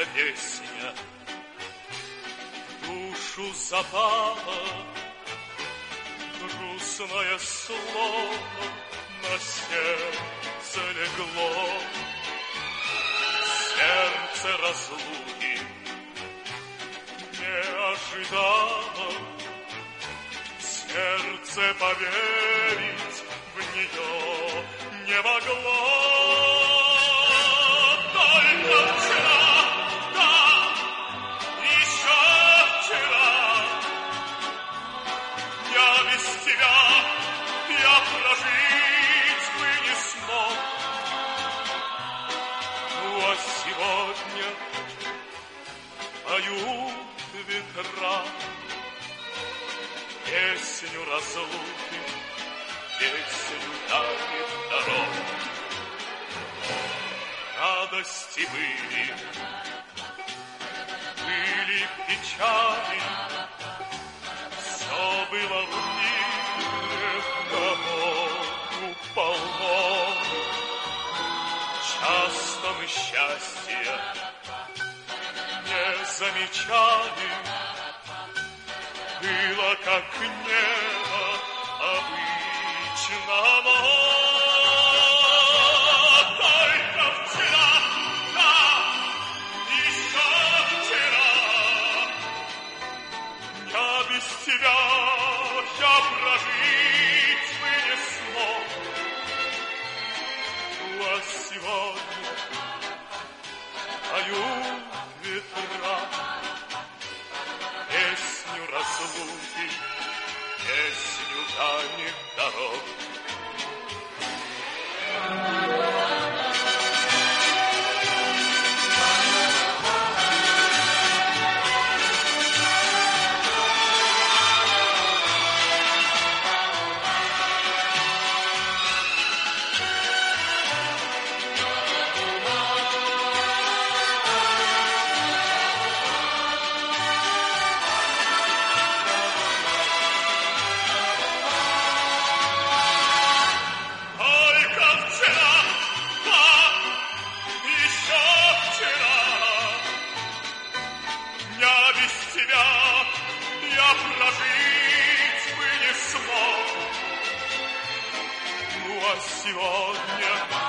песня в душу запала, грустное слово на сердце легло, сердце разлуки не ожидало, сердце поверить в нее не могло. Только вчера, да, еще вчера, я без тебя, я прожить бы не смог. Ну а сегодня поют ветра песню разлуки, песню дальних дорог. Радости были печали, все было в мире кому полно. Часто мы счастья не замечали, было как небо обычно, но только вчера, да, еще вчера, я без тебя, я прожить бы не смог. Ну а сегодня поют ветра песню разлуки, песню дальних дорог. Я прожить бы не смог. Ну а сегодня